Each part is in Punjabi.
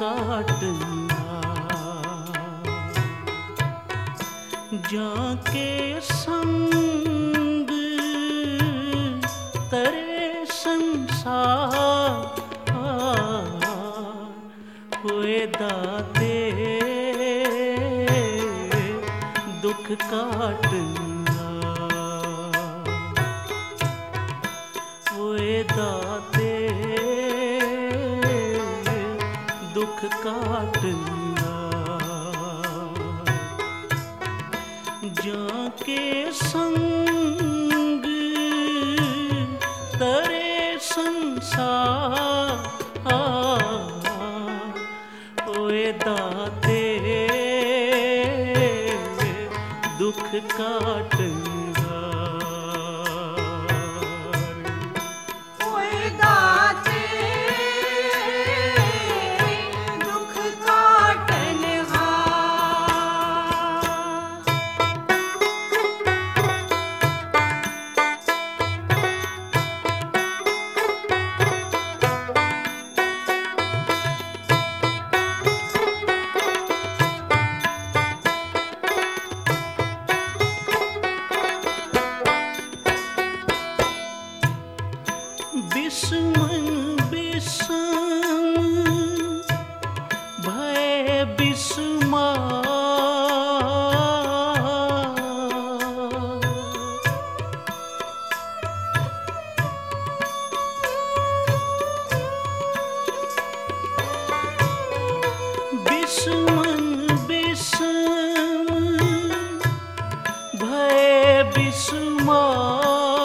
काटना, जाके संग तरे संसार, हुए दाते दुख काटना, हुए दाते दुख काटना, जाके संग तरे संसार, ओए दाते दुख काटना, ओए दाते दुख काटनहार। बिस्मन बिषम भय बिस्मार, बिस्मन बिषम भय बिस्मार,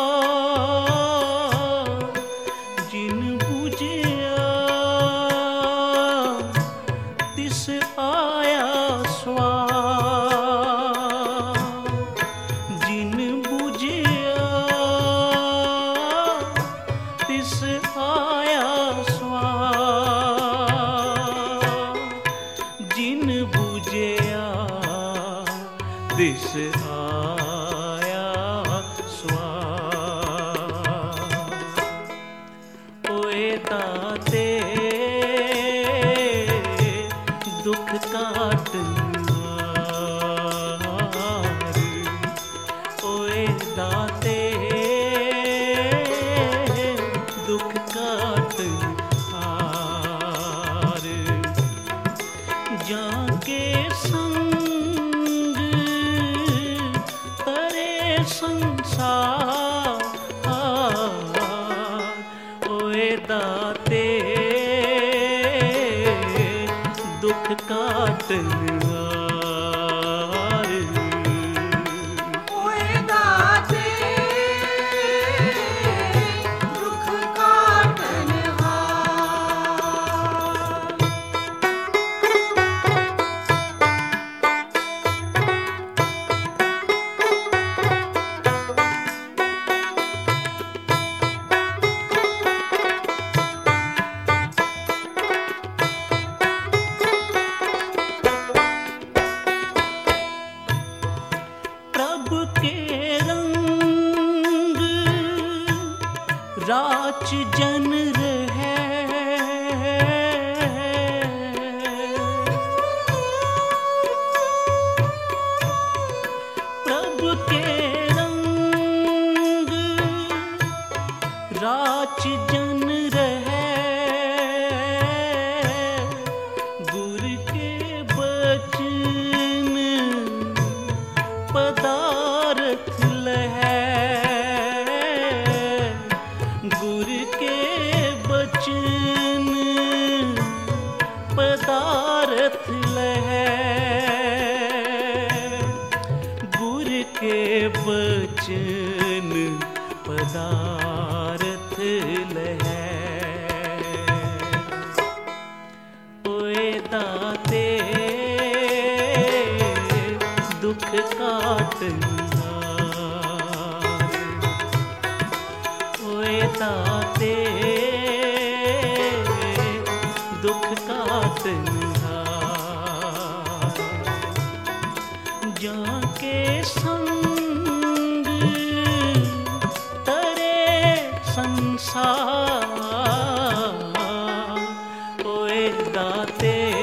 आया स्वार, जिन बुझिया तिस आया स्वार, जिन बुझिया तिस आया स्वार, ओए दाते दुख काटना, ओए दाते दुख काटनार, जाके संग तरे संसार, ओए दाते दुख काटनार, ओए दाते दुख काटनहार। राच जन रहे, प्रभु के रंग राच जन रहे, गुरु के बचन पदार्थ लहे, गुरु के बचन पदार्थ लहे, गुरु के बचन पदार्थ लहे, ओए दाते दुख काटना, ओए दाते दुख काटनहार, जाके संग तरे संसार, ओए दाते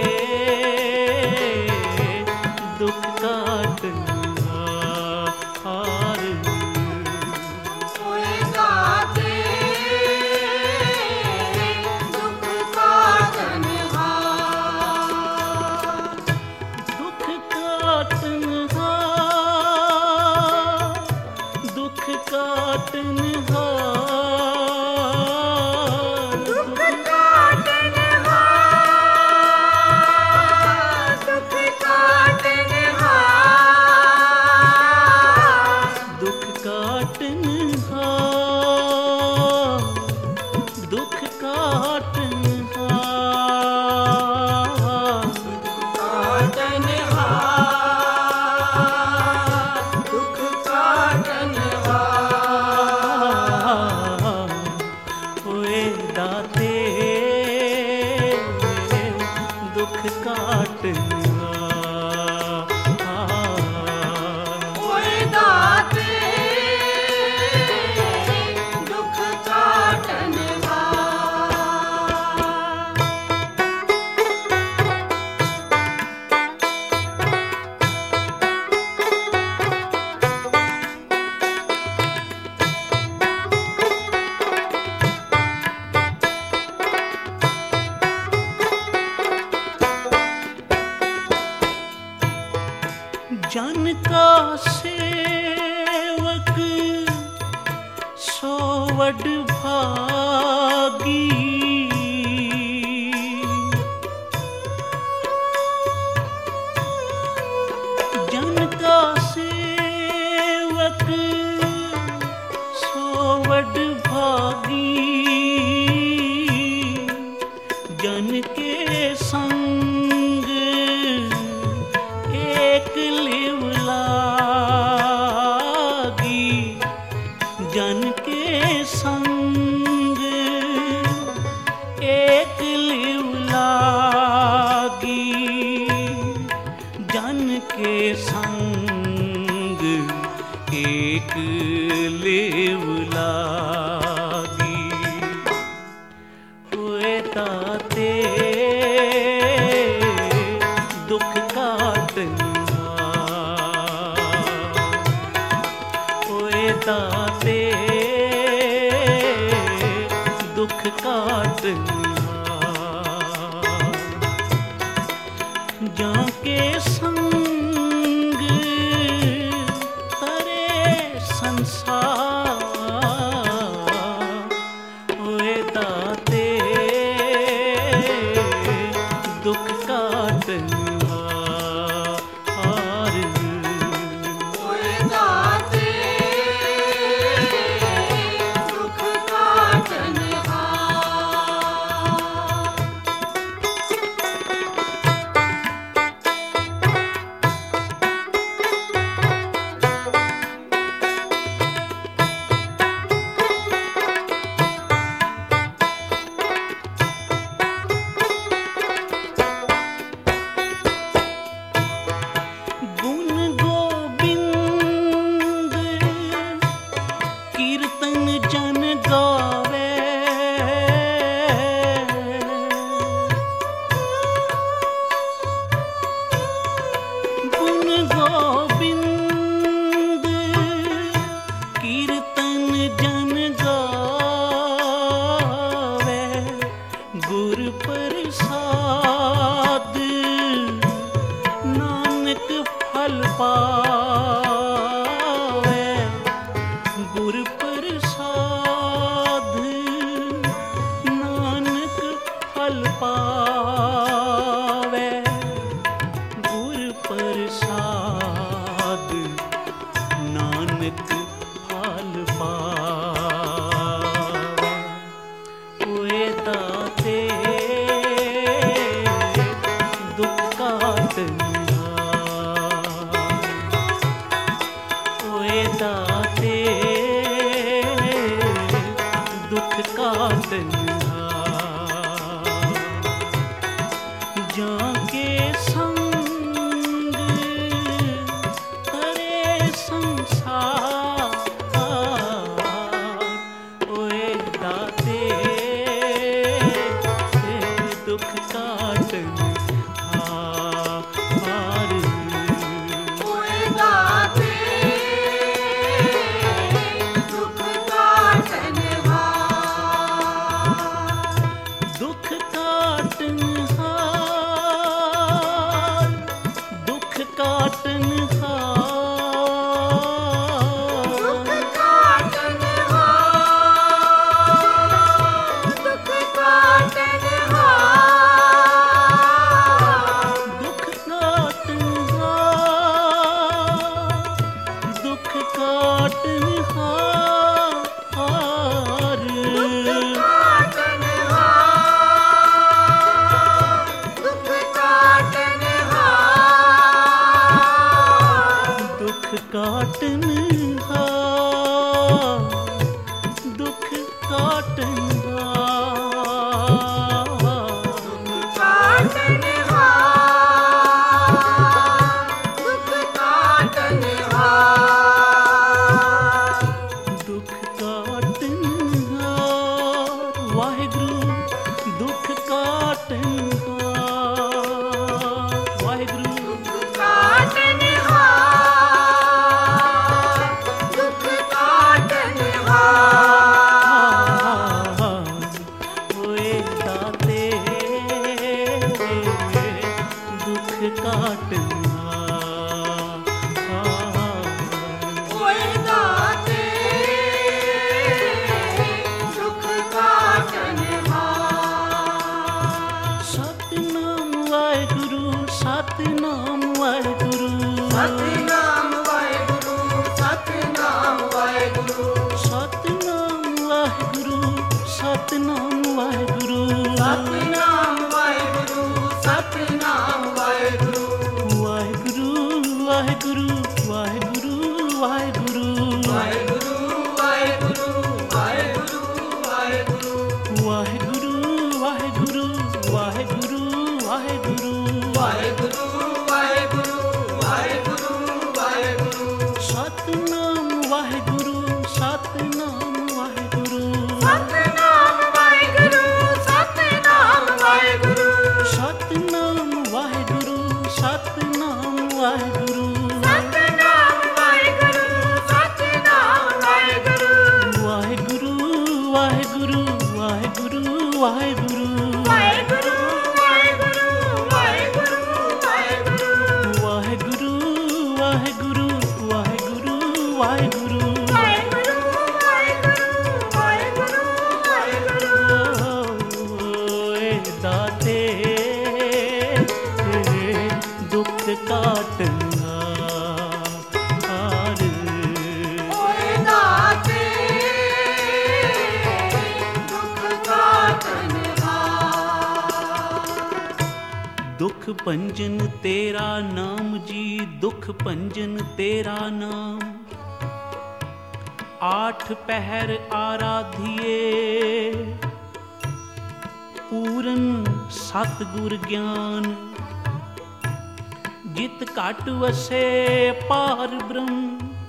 वडभागी जन का सेवक सो वडभागी जन के संग एक लिव लागी जन के संग एक लिव लागी जन के संग एक लिव लागी होए ताते दुख काटना होए ताते दुख काटना जाके संग तरे संसार होए ताते दुख काटना होए दाते दुख काटनहार। गुण गोबिंद कीर्तन जन गावे गुण गोबिंद कीर्तन जन गावे गुर प्रसाद नानक फल पावे गुर प्रसाद नानक फल पावे गुर प्रसाद नानक फल पावे होए ताते दुख काटना होए ताते दुख काटना जाके संग तरे संसार होए ताते दुख काटना होए दाते दुख काटनहार। दुख काटनहार दुख काटनहार दुख काटनहार दुख काटनहार। दुख काटनहार दुख काटनहार दुख काटनहार दुख काटनहार दुख काटनहार दुख काटनहार वाहिगुरु दुख काटनहार वाहिगुरु होए ताते दुख काटना ਸਤਿਨਾਮ ਵਾਹਿਗੁਰੂ, ਸਤਿਨਾਮ ਵਾਹਿਗੁਰੂ, ਸਤਨਾਮ ਵਾਹਿਗੁਰੂ, ਸਤਨਾਮ ਵਾਹਿਗੁਰੂ, ਸਤਿਨਾਮ ਵਾਹਿਗੁਰੂ, ਸਤਿਨਾਮ ਵਾਹਿਗੁਰੂ, ਵਾਹਿਗੁਰੂ ਵਾਹਿਗੁਰੂ ਵਾਹਿਗੁਰੂ ਵਾਹਿਗੁਰੂ ਵਾਹਿਗੁਰੂ, ਵਾਹਿਗੁਰੂ, ਵਾਹਿਗੁਰੂ, ਵਾਹਿਗੁਰੂ, ਵਾਹਿਗੁਰੂ ਵਾਹਿਗੁਰੂ ਵਾਹਿਗੁਰੂ ਵਾਹਿਗੁਰੂ ਵਾਹਿਗੁਰੂ, ਵਾਹਿਗੁਰੂ, ਵਾਹਿਗੁਰੂ, ਵਾਹਿਗੁਰੂ, ਓਏ ਦਾਤੇ ਦੁੱਖ ਕਾਟਨਹਾਰ, ਓਏ ਦਾਤੇ ਦੁੱਖ ਕਾਟਨਹਾਰ। ਦੁੱਖ ਭੰਜਨ ਤੇਰਾ ਨਾਮ ਜੀ, ਦੁੱਖ ਭੰਜਨ ਤੇਰਾ ਨਾਮ, ਆਠ ਪਹਿਰ ਆਰਾਧੀਏ, ਪੂਰਨ ਸਤਿਗੁਰ ਗਿਆਨ, ਜਿਤ ਘਟ ਵਸੇ ਪਾਰ ਬ੍ਰਹਮ,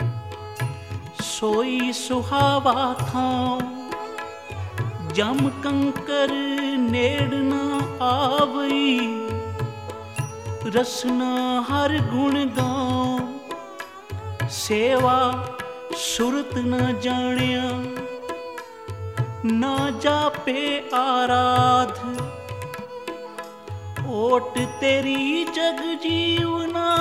ਸੋਈ ਸੁਹਾਵਾ ਥਾਂ, ਜਮ ਕੰਕਰ ਨੇੜ ਨਾ ਆਵਈ, ਰਸਨਾ ਹਰ ਗੁਣ ਗਾਉ, ਸੇਵਾ ਸੁਰਤ ਨਾ ਜਾਣਿਆ, ਨਾ ਜਾਪੇ ਆਰਾਧ, ਓਟ ਤੇਰੀ ਜਗ ਜੀਵਨਾ,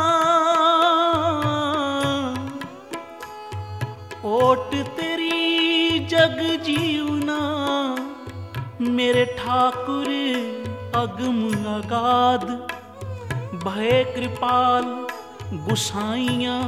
ਓਟ ਤੇਰੀ ਜਗ ਜੀਵਨਾ, ਮੇਰੇ ਠਾਕੁਰ ਅਗਮ ਅਗਾਧ, ਭੈ ਕਿਰਪਾਲ ਗੁਸਾਈਆਂ,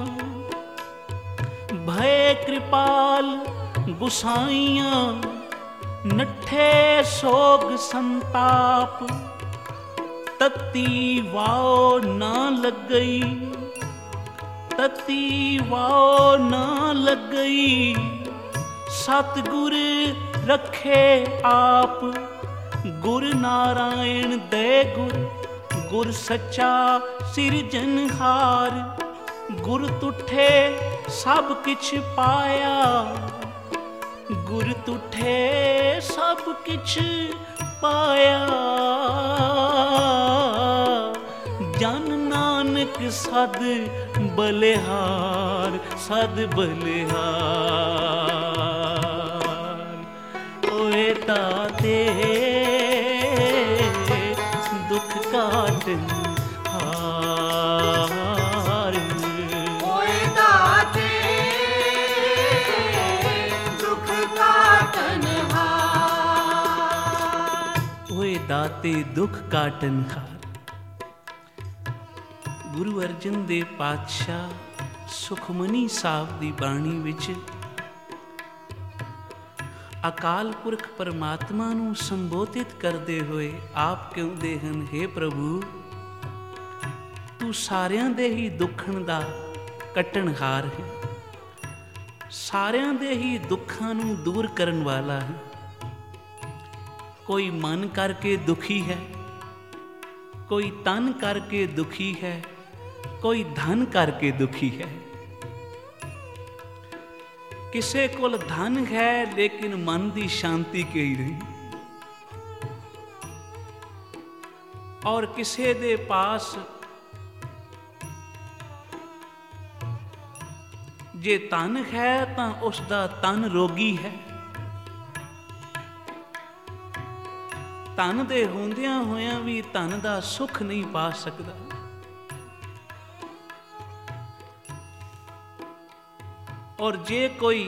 ਭੈ ਕਿਰਪਾਲ ਗੁਸਾਈਆਂ, ਨੱਠੇ ਸੋਗ ਸੰਤਾਪ, ਤਤੀ ਵਾਓ ਨਾ ਲੱਗਈ, ਤਤੀ ਵਾਓ ਨਾ ਲੱਗਈ, ਸਤਿਗੁਰ ਰੱਖੇ ਆਪ, ਗੁਰ ਨਾਰਾਇਣ ਦੇ ਗੁਰ, ਗੁਰ ਸੱਚਾ ਸਿਰਜਨਹਾਰ, ਗੁਰ ਤੁਠੇ ਸਭ ਕਿਛ ਪਾਇਆ, ਗੁਰ ਤੁਠੇ ਸਭ ਕਿਛ ਪਾਇਆ, ਜਨ ਨਾਨਕ ਸਦ ਬਲਿਹਾਰ, ਸਦ ਬਲਿਹਾਰ, ਓਏ ਦਾਤੇ ਦੁੱਖ ਕਾਟਨਹਾਰ, ਓਏ ਦਾਤੇ ਦੁੱਖ ਕਾਟਨਹਾਰ। ਓਏ ਦਾਤੇ ਦੁੱਖ ਕਾਟਨਹਾਰ। ਗੁਰੂ ਅਰਜਨ ਦੇਵ ਪਾਤਸ਼ਾਹ ਸੁਖਮਨੀ ਸਾਹਿਬ ਦੀ ਬਾਣੀ ਵਿੱਚ ਅਕਾਲ ਪੁਰਖ ਪਰਮਾਤਮਾ ਨੂੰ ਸੰਬੋਧਿਤ ਕਰਦੇ ਹੋਏ ਆਪ ਕਹਿੰਦੇ ਹਨ, ਹੇ ਪ੍ਰਭੂ, ਤੂੰ ਸਾਰਿਆਂ ਦੇ ਹੀ ਦੁੱਖਾਂ ਦਾ ਕੱਟਣਹਾਰ ਹੈ, ਸਾਰਿਆਂ ਦੇ ਹੀ ਦੁੱਖਾਂ ਨੂੰ ਦੂਰ ਕਰਨ ਵਾਲਾ ਹੈ। ਕੋਈ ਮਨ ਕਰਕੇ ਦੁਖੀ ਹੈ, ਕੋਈ ਤਨ ਕਰਕੇ ਦੁਖੀ ਹੈ, ਕੋਈ ਧਨ ਕਰਕੇ ਦੁਖੀ ਹੈ। ਕਿਸੇ ਕੋਲ ਧਨ ਹੈ ਲੇਕਿਨ ਮਨ ਦੀ ਸ਼ਾਂਤੀ ਕਹੀ ਨਹੀਂ, ਔਰ ਕਿਸੇ ਦੇ ਪਾਸ ਜੇ ਤਨ ਹੈ ਤਾਂ ਉਸ ਦਾ ਤਨ ਰੋਗੀ ਹੈ। ਤਨ ਦੇ ਹੁੰਦਿਆਂ ਹੋਇਆਂ ਵੀ ਤਨ ਦਾ ਸੁੱਖ ਨਹੀਂ ਪਾ ਸਕਦਾ। ਔਰ ਜੇ ਕੋਈ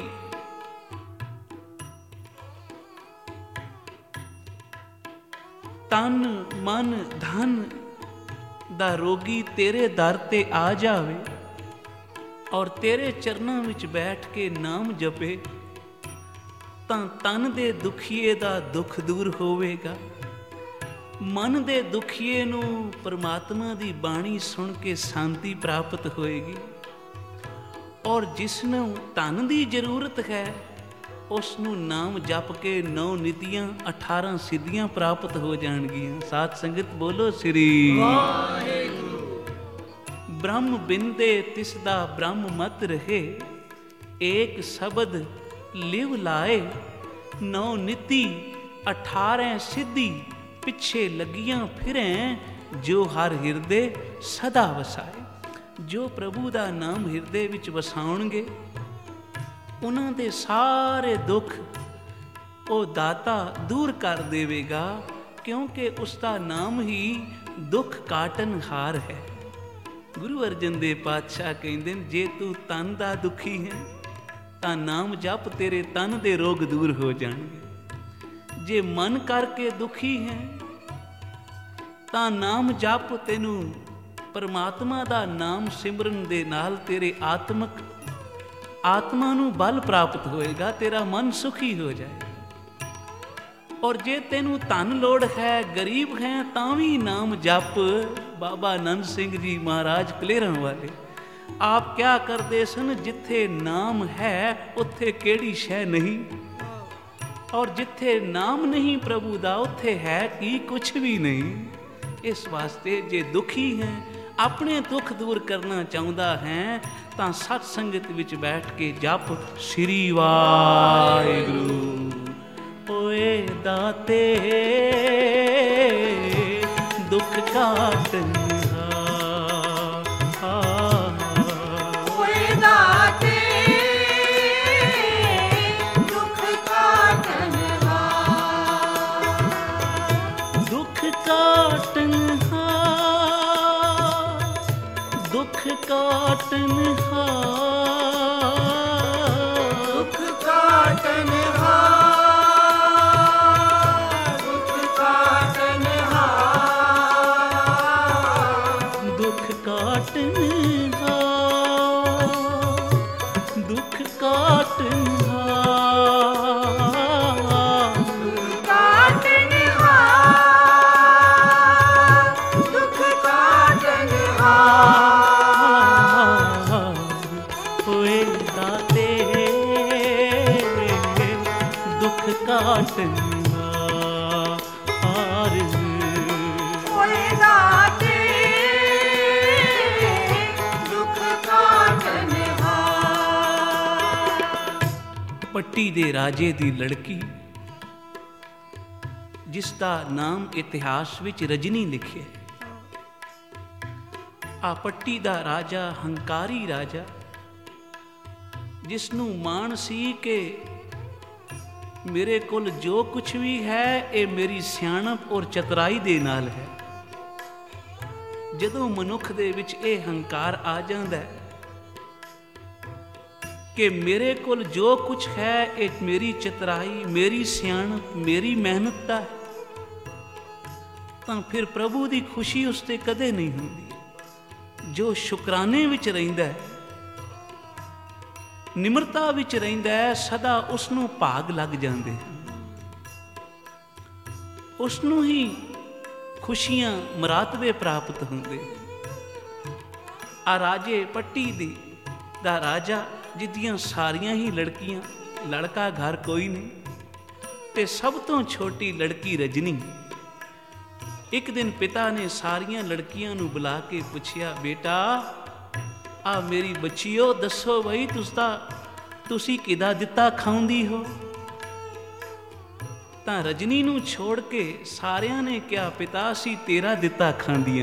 ਤਨ ਮਨ ਧਨ ਦਾ ਰੋਗੀ ਤੇਰੇ ਦਰ ਤੇ ਆ ਜਾਵੇ ਔਰ ਤੇਰੇ ਚਰਨਾਂ ਵਿੱਚ ਬੈਠ ਕੇ ਨਾਮ ਜਪੇ ਤਾਂ ਤਨ ਦੇ ਦੁਖੀਏ ਦਾ ਦੁੱਖ ਦੂਰ ਹੋਵੇਗਾ। ਮਨ ਦੇ ਦੁਖੀਏ ਨੂੰ ਪਰਮਾਤਮਾ ਦੀ ਬਾਣੀ ਸੁਣ ਕੇ ਸ਼ਾਂਤੀ ਪ੍ਰਾਪਤ ਹੋਏਗੀ। ਔਰ ਜਿਸ ਨੂੰ ਧਨ ਦੀ ਜ਼ਰੂਰਤ ਹੈ ਉਸ ਨੂੰ ਨਾਮ ਜਪ ਕੇ 9 ਨਿਤੀਆਂ 18 ਸਿੱਧੀਆਂ ਪ੍ਰਾਪਤ ਹੋ ਜਾਣਗੀਆਂ। ਸਾਧ ਸੰਗਤ ਬੋਲੋ ਸ੍ਰੀ ਵਾਹਿਗੁਰੂ। ਬ੍ਰਹਮ ਬਿੰਦੇ ਤਿਸ ਦਾ ਬ੍ਰਹਮ ਮਤ ਰਹੇ, ਏਕ ਸ਼ਬਦ ਲਿਵ ਲਾਏ, नौ नीति 18 सिद्धि पिछे लगियां फिरें, जो हर हिरदे सदा वसाए। जो प्रभु दा नाम हिरदे विच वसाउणगे, उन्हां दे सारे दुख ਉਹ ਦਾਤਾ ਦੂਰ ਕਰ ਦੇਵੇਗਾ, ਕਿਉਂਕਿ ਉਸ ਦਾ ਨਾਮ ਹੀ ਦੁੱਖ ਕਾਟਨਹਾਰ ਹੈ। ਗੁਰੂ ਅਰਜਨ ਦੇਵ ਪਾਤਸ਼ਾਹ ਕਹਿੰਦੇ ਨੇ, ਜੇ ਤੂੰ ਤਨ ਦਾ ਦੁਖੀ ਹੈ ਤਾਂ ਨਾਮ ਜਪ, ਤੇਰੇ ਤਨ ਦੇ ਰੋਗ ਦੂਰ ਹੋ ਜਾਣਗੇ। ਜੇ ਮਨ ਕਰਕੇ ਦੁਖੀ ਹੈ ਤਾਂ ਨਾਮ ਜਪ, ਤੈਨੂੰ ਪਰਮਾਤਮਾ ਦਾ ਨਾਮ ਸਿਮਰਨ ਦੇ ਨਾਲ ਤੇਰੇ ਆਤਮਾ ਨੂੰ ਬਲ ਪ੍ਰਾਪਤ ਹੋਏਗਾ, ਤੇਰਾ ਮਨ ਸੁਖੀ ਹੋ ਜਾਏਗਾ। ਔਰ ਜੇ ਤੈਨੂੰ ਧਨ ਲੋੜ ਹੈ, ਗਰੀਬ ਹੈ, ਤਾਂ ਵੀ ਨਾਮ ਜਪ। ਬਾਬਾ ਆਨੰਦ ਸਿੰਘ ਜੀ ਮਹਾਰਾਜ ਕਲੇਰਾਂ ਵਾਲੇ ਆਪ ਕਿਆ ਕਰਦੇ ਸਨ, ਜਿੱਥੇ ਨਾਮ ਹੈ ਉੱਥੇ ਕਿਹੜੀ ਸ਼ੈ ਨਹੀਂ, ਔਰ ਜਿੱਥੇ ਨਾਮ ਨਹੀਂ ਪ੍ਰਭੂ ਦਾ, ਉੱਥੇ ਹੈ ਕੀ ਕੁਛ ਵੀ ਨਹੀਂ। ਇਸ ਵਾਸਤੇ ਜੇ ਦੁਖੀ ਹੈ, ਆਪਣੇ ਦੁੱਖ ਦੂਰ ਕਰਨਾ ਚਾਹੁੰਦਾ ਹੈ, ਤਾਂ ਸਤ ਸੰਗਤ ਵਿੱਚ ਬੈਠ ਕੇ ਜਪ ਸ੍ਰੀ ਵਾਹਿਗੁਰੂ। ਓਏ ਦਾਤੇ ਦੁੱਖ ਕਾਟਨਹਾਰ, ਓਏ ਦਾਤੇ ਦੁੱਖ ਕਾਟਨਹਾਰ, ਦੁੱਖ ਕਾਟਨਹਾਰ, ਦੁੱਖ ਕਾਟਨਹਾਰ, ਦੁੱਖ ਕਾਟਨਹਾਰ, ਪੱਟੀ ਦੇ ਰਾਜੇ ਦੀ ਲੜਕੀ, ਜਿਸ ਦਾ ਨਾਮ ਇਤਿਹਾਸ ਵਿੱਚ ਰਜਨੀ ਲਿਖਿਆ। ਆ ਪੱਟੀ ਦਾ ਰਾਜਾ ਹੰਕਾਰੀ ਰਾਜਾ, ਜਿਸ ਨੂੰ ਮਾਣ ਸੀ ਕਿ ਮੇਰੇ ਕੋਲ ਜੋ ਕੁਛ ਵੀ ਹੈ ਇਹ ਮੇਰੀ ਸਿਆਣਪ ਔਰ ਚਤੁਰਾਈ ਦੇ ਨਾਲ ਹੈ। ਜਦੋਂ ਮਨੁੱਖ ਦੇ ਵਿੱਚ ਇਹ ਹੰਕਾਰ ਆ ਜਾਂਦਾ ਹੈ ਕਿ ਮੇਰੇ ਕੋਲ ਜੋ ਕੁਛ ਹੈ ਇਹ ਮੇਰੀ ਚਤੁਰਾਈ, ਮੇਰੀ ਸਿਆਣਪ, ਮੇਰੀ ਮਿਹਨਤ ਦਾ ਹੈ, ਤਾਂ ਫਿਰ ਪ੍ਰਭੂ ਦੀ ਖੁਸ਼ੀ ਉਸ ਤੇ ਕਦੇ ਨਹੀਂ ਹੁੰਦੀ। ਜੋ ਸ਼ੁਕਰਾਨੇ ਵਿੱਚ ਰਹਿੰਦਾ ਹੈ, ਨਿਮਰਤਾ ਵਿੱਚ ਰਹਿੰਦਾ ਹੈ, ਸਦਾ ਉਸ ਨੂੰ ਭਾਗ ਲੱਗ ਜਾਂਦੇ ਹਨ, ਉਸ ਨੂੰ ਹੀ ਖੁਸ਼ੀਆਂ ਮਰਾਤਬੇ ਪ੍ਰਾਪਤ ਹੁੰਦੇ। ਆ ਰਾਜੇ ਪੱਟੀ ਦਾ ਰਾਜਾ, ਜਿਹਦੀਆਂ ਸਾਰੀਆਂ ਹੀ ਲੜਕੀਆਂ, ਲੜਕਾ ਘਰ ਕੋਈ ਨਹੀਂ, ਤੇ ਸਭ ਤੋਂ ਛੋਟੀ ਲੜਕੀ ਰਜਨੀ। ਇੱਕ ਦਿਨ ਪਿਤਾ ਨੇ ਸਾਰੀਆਂ ਲੜਕੀਆਂ ਨੂੰ ਬੁਲਾ ਕੇ ਪੁੱਛਿਆ, ਬੇਟਾ ਆ ਮੇਰੀ ਬੱਚੀਓ, ਦੱਸੋ ਬਈ ਤੁਸੀਂ ਕਿਹਦਾ ਦਿੱਤਾ ਖਾਉਂਦੀ ਹੋ? ਤਾਂ ਰਜਨੀ ਨੂੰ ਛੋੜ ਕੇ ਸਾਰਿਆਂ ਨੇ ਕਿਹਾ, ਪਿਤਾ ਅਸੀਂ ਤੇਰਾ ਦਿੱਤਾ ਖਾਂਦੀਆਂ।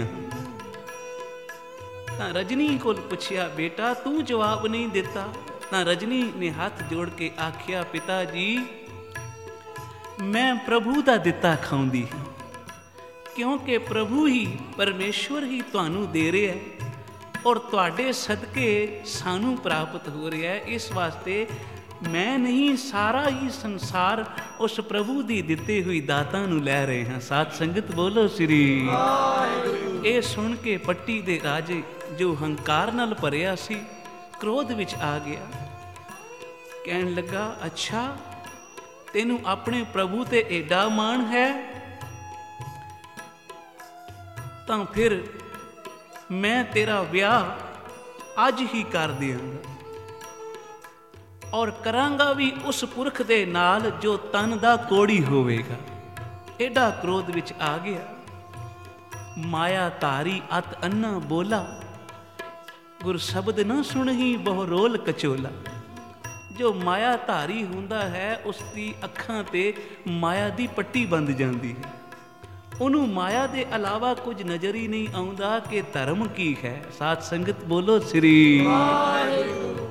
ਤਾਂ ਰਜਨੀ ਕੋਲ ਪੁੱਛਿਆ, ਬੇਟਾ ਤੂੰ ਜਵਾਬ ਨਹੀਂ ਦਿੱਤਾ। ਤਾਂ ਰਜਨੀ ਨੇ ਹੱਥ ਜੋੜ ਕੇ ਆਖਿਆ, ਪਿਤਾ ਜੀ ਮੈਂ ਪ੍ਰਭੂ ਦਾ ਦਿੱਤਾ ਖਾਉਂਦੀ ਹਾਂ, ਕਿਉਂਕਿ ਪ੍ਰਭੂ ਹੀ, ਪਰਮੇਸ਼ਵਰ ਹੀ ਤੁਹਾਨੂੰ ਦੇ ਰਿਹਾ ਹੈ ਔਰ ਤੁਹਾਡੇ ਸਦਕੇ ਸਾਨੂੰ ਪ੍ਰਾਪਤ ਹੋ ਰਿਹਾ ਹੈ। ਇਸ ਵਾਸਤੇ ਮੈਂ ਨਹੀਂ, ਸਾਰਾ ਹੀ ਸੰਸਾਰ ਉਸ ਪ੍ਰਭੂ ਦੀ ਦਿੱਤੀ ਹੋਈ ਦਾਤਾਂ ਨੂੰ ਲੈ ਰਹੇ ਹਾਂ। ਸਾਧ ਸੰਗਤ ਬੋਲੋ ਸ੍ਰੀ ਵਾਹਿਗੁਰੂ। ਇਹ ਸੁਣ ਕੇ ਪੱਟੀ ਦੇ ਰਾਜੇ, ਜੋ ਹੰਕਾਰ ਨਾਲ ਭਰਿਆ ਸੀ, ਕ੍ਰੋਧ ਵਿੱਚ ਆ ਗਿਆ। ਕਹਿਣ ਲੱਗਾ, ਅੱਛਾ ਤੈਨੂੰ ਆਪਣੇ ਪ੍ਰਭੂ ਤੇ ਏਡਾ ਮਾਣ ਹੈ, ਤਾਂ ਫਿਰ ਮੈਂ ਤੇਰਾ ਵਿਆਹ ਅੱਜ ਹੀ ਕਰ ਦਿਆਂਗਾ ਔਰ ਕਰਾਂਗਾ ਵੀ ਉਸ ਪੁਰਖ ਦੇ ਨਾਲ ਜੋ ਤਨ ਦਾ ਕੋੜੀ ਹੋਵੇਗਾ। ਏਡਾ ਕ੍ਰੋਧ ਵਿੱਚ ਆ ਗਿਆ। ਮਾਇਆ ਧਾਰੀ ਅਤ ਅੰਨਾ ਬੋਲਾ, ਗੁਰ ਸ਼ਬਦ ਨਾ ਸੁਣਹੀ ਬਹੁ ਰੋਲ ਕਚੋਲਾ। ਜੋ ਮਾਇਆ ਧਾਰੀ ਹੁੰਦਾ ਹੈ ਉਸ ਦੀ ਅੱਖਾਂ ਤੇ ਮਾਇਆ ਦੀ ਪੱਟੀ ਬੰਦ ਜਾਂਦੀ ਹੈ। ਉਹਨੂੰ ਮਾਇਆ ਦੇ ਇਲਾਵਾ ਕੁਝ ਨਜ਼ਰ ਹੀ ਨਹੀਂ ਆਉਂਦਾ ਕਿ ਧਰਮ ਕੀ ਹੈ। ਸਾਧ ਸੰਗਤ ਬੋਲੋ ਸ੍ਰੀ ਵਾਹਿਗੁਰੂ।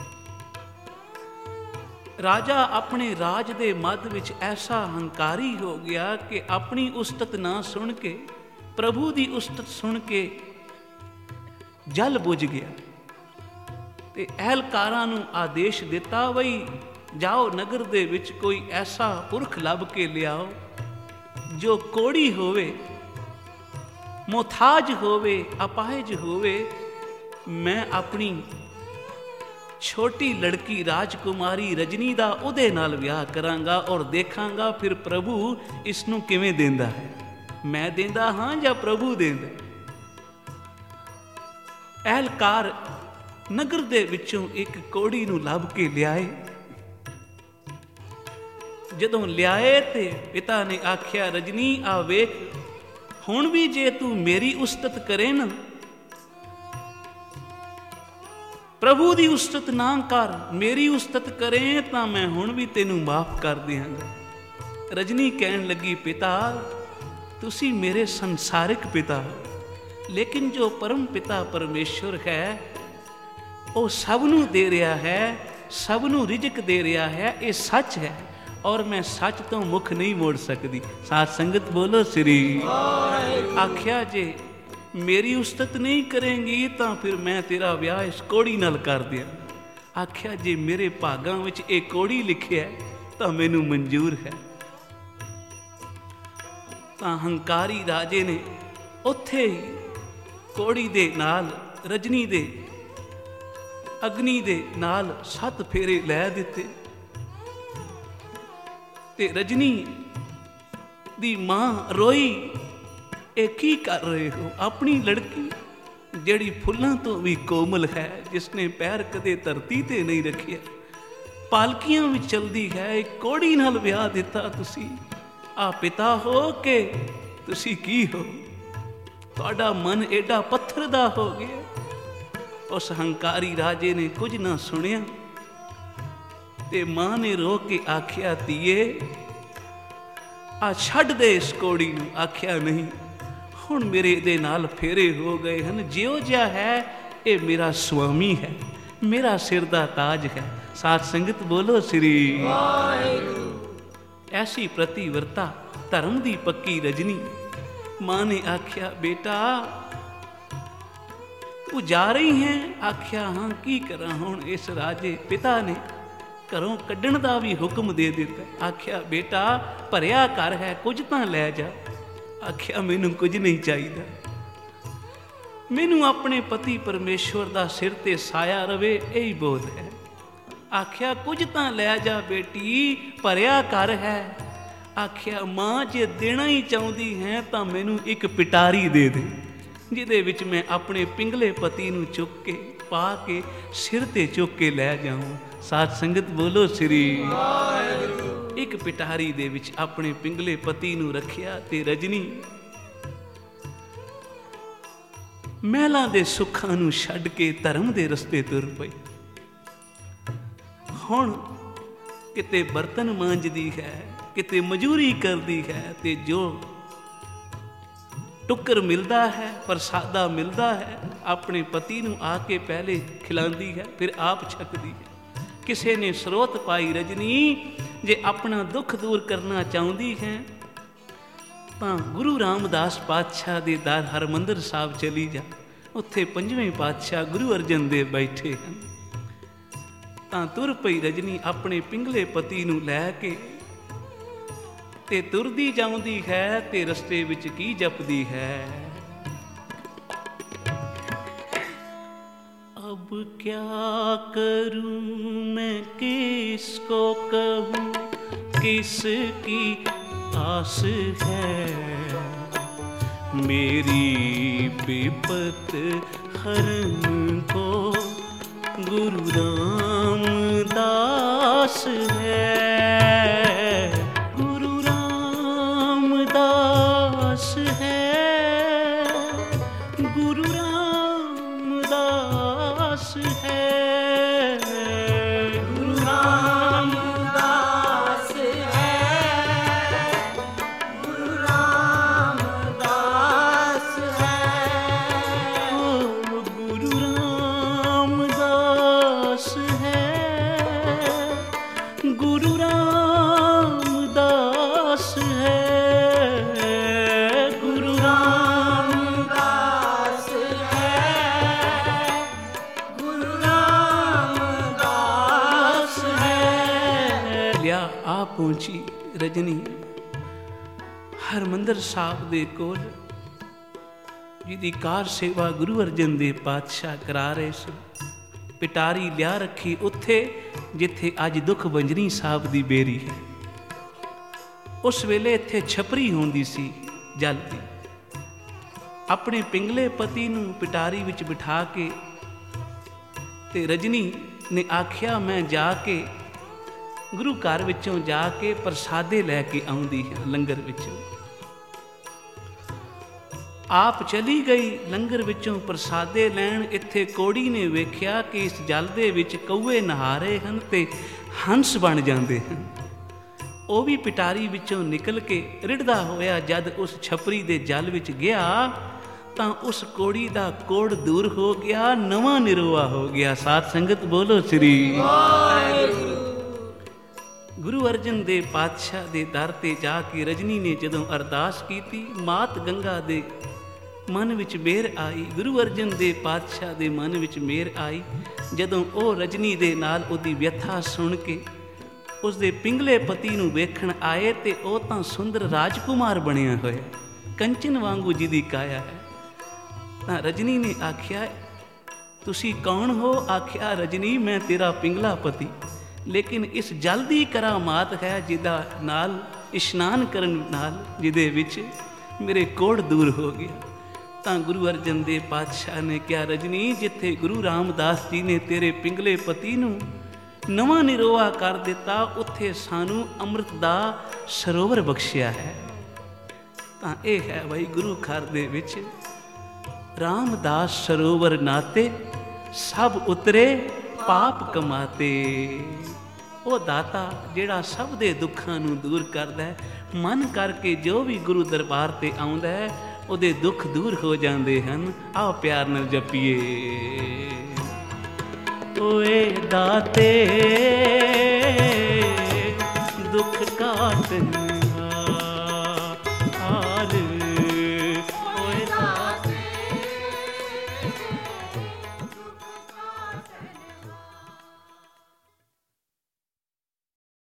ਰਾਜਾ ਆਪਣੇ ਰਾਜ ਦੇ ਮੱਧ ਵਿੱਚ ਐਸਾ ਹੰਕਾਰੀ ਹੋ ਗਿਆ ਕਿ ਆਪਣੀ ਉਸਤਤ ਨਾ ਸੁਣ ਕੇ, ਪ੍ਰਭੂ ਦੀ ਉਸਤਤ ਸੁਣ ਕੇ ਜਲ ਬੁਝ ਗਿਆ ਤੇ ਅਹਿਲਕਾਰਾਂ ਨੂੰ ਆਦੇਸ਼ ਦਿੱਤਾ, ਬਈ ਜਾਓ ਨਗਰ ਦੇ ਵਿੱਚ ਕੋਈ ਐਸਾ ਪੁਰਖ ਲੱਭ ਕੇ ਲਿਆਓ ਜੋ ਕੋੜੀ ਹੋਵੇ, ਮੁਹਤਾਜ ਹੋਵੇ, ਅਪਾਹਿਜ ਹੋਵੇ। ਮੈਂ ਆਪਣੀ ਛੋਟੀ ਲੜਕੀ ਰਾਜਕੁਮਾਰੀ ਰਜਨੀ ਦਾ ਉਹਦੇ ਨਾਲ ਵਿਆਹ ਕਰਾਂਗਾ ਔਰ ਦੇਖਾਂਗਾ ਫਿਰ ਪ੍ਰਭੂ ਇਸ ਨੂੰ ਕਿਵੇਂ ਦਿੰਦਾ ਹੈ, ਮੈਂ ਦਿੰਦਾ ਹਾਂ ਜਾਂ ਪ੍ਰਭੂ ਦਿੰਦਾ। ਅਹਿਲਕਾਰ ਨਗਰ ਦੇ ਵਿੱਚੋਂ ਇੱਕ ਕੋੜੀ ਨੂੰ ਲੱਭ ਕੇ ਲਿਆਏ। ਜਦੋਂ ਲਿਆਏ ਤੇ ਪਿਤਾ ਨੇ ਆਖਿਆ, ਰਜਨੀ ਆ ਵੇਖ, ਹੁਣ ਵੀ ਜੇ ਤੂੰ ਮੇਰੀ ਉਸਤਤ ਕਰੇ ਨਾ, ਪ੍ਰਭੂ ਦੀ ਉਸਤਤ ਨਾ ਕਰ, ਮੇਰੀ ਉਸਤਤ ਕਰੇ ਤਾਂ ਮੈਂ ਹੁਣ ਵੀ ਤੈਨੂੰ ਮਾਫ ਕਰ ਦਿਆਂਗਾ। ਰਜਨੀ ਕਹਿਣ ਲੱਗੀ, ਪਿਤਾ ਤੁਸੀਂ ਮੇਰੇ ਸੰਸਾਰਿਕ ਪਿਤਾ ਹੋ, ਲੇਕਿਨ ਜੋ ਪਰਮ ਪਿਤਾ ਪਰਮੇਸ਼ਵਰ ਹੈ ਉਹ ਸਭ ਨੂੰ ਦੇ ਰਿਹਾ ਹੈ, ਸਭ ਨੂੰ ਰਿਜ਼ਕ ਦੇ ਰਿਹਾ ਹੈ, ਇਹ ਸੱਚ ਹੈ ਔਰ ਮੈਂ ਸੱਚ ਤੋਂ ਮੁਖ ਨਹੀਂ ਮੋੜ ਸਕਦੀ। ਸਾਧ ਸੰਗਤ ਬੋਲੋ ਸ੍ਰੀ ਵਾਹਿਗੁਰੂ। ਆਖਿਆ ਜੇ ਮੇਰੀ ਉਸਤਤ ਨਹੀਂ ਕਰੇਂਗੀ ਤਾਂ ਫਿਰ ਮੈਂ ਤੇਰਾ ਵਿਆਹ ਇਸ ਕੋੜੀ ਨਾਲ ਕਰ ਦਿਆਂ। ਆਖਿਆ ਜੇ ਮੇਰੇ ਭਾਗਾਂ ਵਿੱਚ ਇਹ ਕੋੜੀ ਲਿਖਿਆ ਤਾਂ ਮੈਨੂੰ ਮਨਜ਼ੂਰ ਹੈ। ਤਾਂ ਹੰਕਾਰੀ ਰਾਜੇ ਨੇ ਉੱਥੇ ਹੀ ਕੋੜੀ ਦੇ ਨਾਲ, ਰਜਨੀ ਦੇ ਅਗਨੀ ਦੇ ਨਾਲ 7 ਫੇਰੇ ਲੈ ਦਿੱਤੇ ਤੇ ਰਜਨੀ ਦੀ ਮਾਂ ਰੋਈ, ਇਹ ਕੀ ਕਰ ਰਹੇ ਹੋ? ਆਪਣੀ ਲੜਕੀ ਜਿਹੜੀ ਫੁੱਲਾਂ ਤੋਂ ਵੀ ਕੋਮਲ ਹੈ, ਜਿਸਨੇ ਪੈਰ ਕਦੇ ਧਰਤੀ ਤੇ ਨਹੀਂ ਰੱਖਿਆ, ਪਾਲਕੀਆਂ ਵਿੱਚ ਚਲਦੀ ਹੈ, ਇੱਕ ਕੋੜੀ ਨਾਲ ਵਿਆਹ ਦਿੱਤਾ ਤੁਸੀਂ। ਆ ਪਿਤਾ ਹੋ ਕੇ ਤੁਸੀਂ ਕੀ ਹੋ? ਤੁਹਾਡਾ ਮਨ ਏਡਾ ਪੱਥਰ ਦਾ ਹੋ ਗਿਆ। ਉਸ ਹੰਕਾਰੀ ਰਾਜੇ ਨੇ ਕੁਝ ਨਾ ਸੁਣਿਆ ਤੇ ਮਾਂ ਨੇ ਰੋ ਕੇ ਆਖਿਆ, ਧੀਏ ਆ ਛੱਡ ਦੇ ਇਸ ਕੋੜੀ ਨੂੰ। ਆਖਿਆ ਨਹੀਂ, ਹੁਣ ਮੇਰੇ ਇਹਦੇ ਨਾਲ ਫੇਰੇ ਹੋ ਗਏ ਹਨ, ਜਿਉ ਜਿਹਾ ਹੈ ਇਹ ਮੇਰਾ ਸੁਆਮੀ ਹੈ, ਮੇਰਾ ਸਿਰ ਦਾ ਤਾਜ ਹੈ। ਸਾਧ ਸੰਗਤ ਬੋਲੋ ਸ੍ਰੀ ਵਾਹਿਗੁਰੂ। ਐਸੀ ਪ੍ਰਤੀਵਰਤਾ, ਧਰਮ ਦੀ ਪੱਕੀ ਰਜਨੀ। ਮਾਂ ਨੇ ਆਖਿਆ, ਬੇਟਾ ਤੂੰ ਜਾ ਰਹੀ ਹੈ? ਆਖਿਆ ਹਾਂ, ਕੀ ਕਰਾਂ ਹੁਣ? ਇਸ ਰਾਜੇ ਪਿਤਾ ਨੇ ਘਰੋਂ ਕੱਢਣ ਦਾ ਵੀ ਹੁਕਮ ਦੇ ਦਿੱਤਾ। ਆਖਿਆ ਬੇਟਾ ਭਰਿਆ ਘਰ ਹੈ, ਕੁਝ ਤਾਂ ਲੈ ਜਾ। ਆਖਿਆ ਮੈਨੂੰ ਕੁਝ ਨਹੀਂ ਚਾਹੀਦਾ, ਮੈਨੂੰ ਆਪਣੇ ਪਤੀ ਪਰਮੇਸ਼ਵਰ ਦਾ ਸਿਰ ਤੇ ਸਾਇਆ ਰਵੇ, ਇਹੀ ਬਹੁਤ ਹੈ। ਆਖਿਆ ਕੁਝ ਤਾਂ ਲੈ ਜਾ ਬੇਟੀ, ਭਰਿਆ ਘਰ ਹੈ। ਆਖਿਆ ਮਾਂ ਜੇ ਦੇਣਾ ਹੀ ਚਾਹੁੰਦੀ ਹੈ ਤਾਂ ਮੈਨੂੰ ਇੱਕ ਪਿਟਾਰੀ ਦੇ ਦੇ, ਜਿਹਦੇ ਵਿੱਚ ਮੈਂ ਆਪਣੇ ਪਿੰਗਲੇ ਪਤੀ ਨੂੰ ਚੁੱਕ ਕੇ ਪਾ ਕੇ ਸਿਰ ਤੇ ਚੁੱਕ ਕੇ ਲੈ ਜਾਵਾਂ। ਸਾਧ ਸੰਗਤ ਬੋਲੋ ਸ੍ਰੀ ਵਾਹਿਗੁਰੂ। ਇੱਕ ਪਿਟਾਰੀ ਦੇ ਵਿੱਚ ਆਪਣੇ ਪਿੰਗਲੇ ਪਤੀ ਨੂੰ ਰੱਖਿਆ ਤੇ ਰਜਨੀ ਮਹਿਲਾਂ ਦੇ ਸੁੱਖਾਂ ਨੂੰ ਛੱਡ ਕੇ ਧਰਮ ਦੇ ਰਸਤੇ ਤੁਰ ਪਈ। ਹੁਣ ਕਿਤੇ ਬਰਤਨ ਮਾਂਜਦੀ ਹੈ, ਕਿਤੇ ਮਜ਼ਦੂਰੀ ਕਰਦੀ ਹੈ ਤੇ ਜੋ ਟੁੱਕਰ ਮਿਲਦਾ ਹੈ, ਪ੍ਰਸਾਦਾ ਮਿਲਦਾ ਹੈ, ਆਪਣੇ ਪਤੀ ਨੂੰ ਆ ਕੇ ਪਹਿਲੇ ਖਿਲਾਉਂਦੀ ਹੈ, ਫਿਰ ਆਪ ਛਕਦੀ ਹੈ। ਕਿਸੇ ਨੇ ਸਰੋਤ ਪਾਈ, ਰਜਨੀ ਜੇ ਆਪਣਾ ਦੁੱਖ ਦੂਰ ਕਰਨਾ ਚਾਹੁੰਦੀ ਹੈ ਤਾਂ ਗੁਰੂ ਰਾਮਦਾਸ ਪਾਤਸ਼ਾਹ ਦੇ ਦਰ ਹਰਮੰਦਰ ਸਾਹਿਬ ਚਲੀ ਜਾ, ਉੱਥੇ 5ਵੇਂ ਪਾਤਸ਼ਾਹ ਗੁਰੂ ਅਰਜਨ ਦੇਵ ਬੈਠੇ ਹਨ। ਤਾਂ ਤੁਰ ਪਈ ਰਜਨੀ ਆਪਣੇ ਪਿੰਗਲੇ ਪਤੀ ਨੂੰ ਲੈ ਕੇ ਤੇ ਤੁਰਦੀ ਜਾਂਦੀ ਹੈ ਤੇ ਰਸਤੇ ਵਿੱਚ ਕੀ ਜਪਦੀ ਹੈ? अब क्या करूं मैं, किसको कहूं, किसकी आस है, मेरी विपत हरन को गुरु रामदास है, गुरु रामदास है, गुरु रामदास है, गुरु ਪਹੁੰਚੀ ਰਜਨੀ ਹਰਮੰਦਰ ਸਾਹਿਬ ਦੇ ਕੋਲ, ਜਿਹਦੀ ਕਾਰ ਸੇਵਾ ਗੁਰੂ ਅਰਜਨ ਦੇਵ ਪਾਤਸ਼ਾਹ ਕਰਾ ਰਹੇ ਸੀ। ਪਿਟਾਰੀ ਲਿਆ ਰੱਖੀ ਉੱਥੇ ਜਿੱਥੇ ਅੱਜ ਦੁੱਖ ਬੰਜਨੀ ਸਾਹਿਬ ਦੀ ਬੇਰੀ ਹੈ। ਉਸ ਵੇਲੇ ਇੱਥੇ ਛਪਰੀ ਹੁੰਦੀ ਸੀ ਜਲ ਦੀ। ਆਪਣੇ ਪਿੰਗਲੇ ਪਤੀ ਨੂੰ ਪਿਟਾਰੀ ਵਿੱਚ ਬਿਠਾ ਕੇ ਤੇ ਰਜਨੀ ਨੇ ਆਖਿਆ, ਮੈਂ ਜਾ ਕੇ ਗੁਰੂ ਘਰ ਵਿੱਚੋਂ ਜਾ ਕੇ ਪ੍ਰਸਾਦੇ ਲੈ ਕੇ ਆਉਂਦੀ ਹਾਂ ਲੰਗਰ ਵਿੱਚੋਂ। ਆਪ ਚਲੀ ਗਈ ਲੰਗਰ ਵਿੱਚੋਂ ਪ੍ਰਸਾਦੇ ਲੈਣ। ਇੱਥੇ ਕੋੜੀ ਨੇ ਵੇਖਿਆ ਕਿ ਇਸ ਜਲ ਦੇ ਵਿੱਚ ਕਊਏ ਨਹਾ ਰਹੇ ਹਨ ਤੇ ਹੰਸ ਬਣ ਜਾਂਦੇ ਹਨ। ਉਹ ਵੀ ਪਿਟਾਰੀ ਵਿੱਚੋਂ ਨਿਕਲ ਕੇ ਰਿੜਦਾ ਹੋਇਆ ਜਦ ਉਸ ਛਪਰੀ ਦੇ ਜਲ ਵਿੱਚ ਗਿਆ ਤਾਂ ਉਸ ਕੋੜੀ ਦਾ ਕੋੜ ਦੂਰ ਹੋ ਗਿਆ, ਨਵਾਂ ਨਿਰੋਆ ਹੋ ਗਿਆ। ਸਾਧ ਸੰਗਤ ਬੋਲੋ ਸ੍ਰੀ ਵਾਹਿਗੁਰੂ। ਗੁਰੂ ਅਰਜਨ ਦੇਵ ਪਾਤਸ਼ਾਹ ਦੇ ਦਰ ਤੇ ਜਾ ਕੇ ਰਜਨੀ ਨੇ ਜਦੋਂ ਅਰਦਾਸ ਕੀਤੀ, ਮਾਤ ਗੰਗਾ ਦੇ ਮਨ ਵਿੱਚ ਮਿਹਰ ਆਈ। ਗੁਰੂ ਅਰਜਨ ਦੇਵ ਪਾਤਸ਼ਾਹ ਦੇ ਮਨ ਵਿੱਚ ਮਿਹਰ ਆਈ ਜਦੋਂ ਉਹ ਰਜਨੀ ਦੇ ਨਾਲ ਉਹਦੀ ਵਿਅਥਾ ਸੁਣ ਕੇ ਉਸਦੇ ਪਿੰਗਲੇ ਪਤੀ ਨੂੰ ਵੇਖਣ ਆਏ ਤੇ ਉਹ ਤਾਂ ਸੁੰਦਰ ਰਾਜਕੁਮਾਰ ਬਣਿਆ ਹੋਇਆ, ਕੰਚਨ ਵਾਂਗੂ ਜਿਹਦੀ ਕਾਇਆ ਹੈ। ਤਾਂ ਰਜਨੀ ਨੇ ਆਖਿਆ, ਤੁਸੀਂ ਕੌਣ ਹੋ? ਆਖਿਆ, ਰਜਨੀ ਮੈਂ ਤੇਰਾ ਪਿੰਗਲਾ ਪਤੀ, ਲੇਕਿਨ ਇਸ ਜਲ ਦੀ ਕਰਾਮਾਤ ਹੈ ਜਿਹਦਾ ਨਾਲ ਇਸ਼ਨਾਨ ਕਰਨ ਨਾਲ ਜਿਹਦੇ ਵਿੱਚ ਮੇਰੇ ਕੋੜ ਦੂਰ ਹੋ ਗਿਆ। ਤਾਂ ਗੁਰੂ ਅਰਜਨ ਦੇਵ ਪਾਤਸ਼ਾਹ ਨੇ ਕਿਹਾ, ਰਜਨੀ ਜਿੱਥੇ ਗੁਰੂ ਰਾਮਦਾਸ ਜੀ ਨੇ ਤੇਰੇ ਪਿੰਗਲੇ ਪਤੀ ਨੂੰ ਨਵਾਂ ਨਿਰੋਆ ਕਰ ਦਿੱਤਾ, ਉੱਥੇ ਸਾਨੂੰ ਅੰਮ੍ਰਿਤ ਦਾ ਸਰੋਵਰ ਬਖਸ਼ਿਆ ਹੈ। ਤਾਂ ਇਹ ਹੈ ਬਈ ਗੁਰੂ ਘਰ ਦੇ ਵਿੱਚ ਰਾਮਦਾਸ ਸਰੋਵਰ ਨਾਤੇ ਸਭ ਉਤਰੇ ਪਾਪ ਕਮਾਤੇ। ਉਹ ਦਾਤਾ ਜਿਹੜਾ ਸਭ ਦੇ ਦੁੱਖਾਂ ਨੂੰ ਦੂਰ ਕਰਦਾ ਹੈ। ਮਨ ਕਰਕੇ ਜੋ ਵੀ ਗੁਰੂ ਦਰਬਾਰ ਤੇ ਆਉਂਦਾ ਹੈ ਉਹਦੇ ਦੁੱਖ ਦੂਰ ਹੋ ਜਾਂਦੇ ਹਨ। ਆਓ ਪਿਆਰ ਨਾਲ ਜਪੀਏ, ਓਏ ਦਾਤੇ ਦੁੱਖ ਕਾਟ